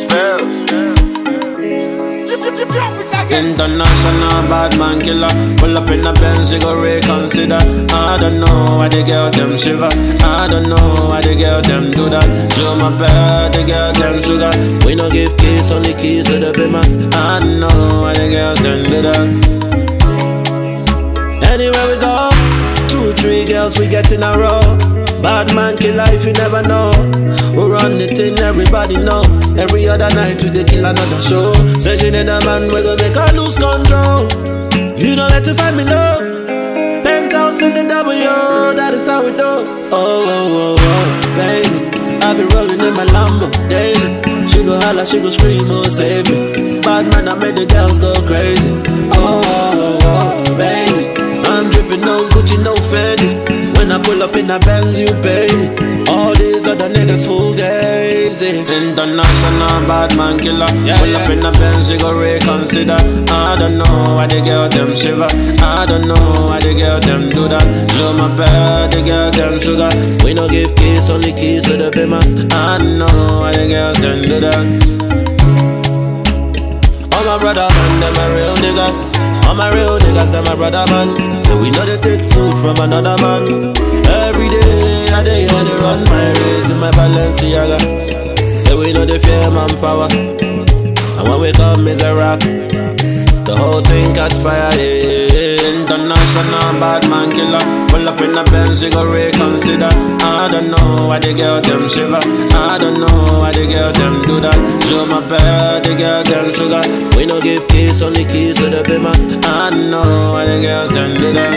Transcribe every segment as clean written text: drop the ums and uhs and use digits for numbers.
International bad man killer. Pull up in the Benz, you go reconsider. I don't know why the girl them shiver. I don't know why the girl them do that. Show my bed, the girl them sugar. We no give keys, only keys to the bimmer. I don't know why the girls them do that. Anywhere we go, 2, 3 girls we get in a row. Bad man killer if you never know. We run the thing, everybody know. Every other night we dey kill another show. Say she need a man, we gon' make her lose control. You know where to find me, love. Penthouse in the W, that is how we do. Oh, baby, I be rolling in my Lambo daily. She go holla, she go scream, oh save me. Bad man, I made the girls go crazy. Oh, baby, I'm dripping no Gucci, no Fendi. When I pull up in a Benz, you pay me. All these other niggas fugazi. International bad man killer. Pull up in a Benz, you go reconsider. I don't know why the girl them shiver. I don't know why the girl them do that. Show my bed, the girl them sugar. We no give keys, only keys to the bimmer. I don't know why the girls them do that. All my brother man, them are real niggas. All my real niggas, them my brother man. So we know they take food from another man. Every day, I day here they run my race in my Balenciaga. So we know they fear manpower. And when we come is a rap. The whole thing catch fire, yeah. International bad man killer. Pull up in the Benz, you go reconsider. I don't know why the girl them shiver. I don't know why the girl them do that. Show my bed, the girl them sugar. We no give keys, only keys to the bimmer. I don't know why the girls them do that.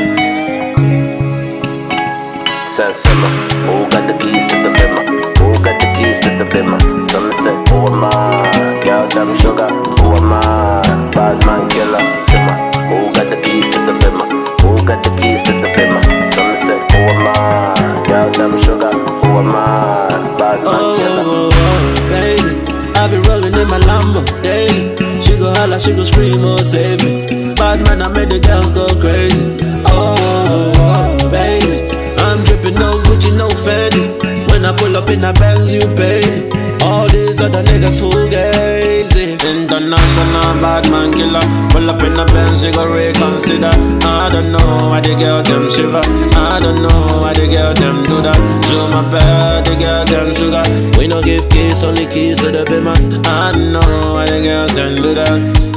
Simmer, who got the keys to the bimmer? Who got the keys to the bimmer? Some say, who am I? Girl them sugar, who am I? Bad man killer, simmer. Who got the keys to the bimmer? Who got the keys to the bimmer? Some say, who am I? Girl them sugar, who am I? Bad man killer. Oh, baby, I be rolling in my Lambo daily. She go holla, she go scream, oh save me. Bad man, I made the girls go crazy. Oh, baby, I'm dripping no Gucci, no Fendi. When I pull up in a Benz, you pay me. All these other niggas fugazi. International bad man killer. Pull up in a Benz, you go reconsider. I don't know why the girl them shiver. I don't know why the girl them do that. Show my bed, the girl them sugar. We no give keys, only keys to the bimmer. I don't know why the girls them do that.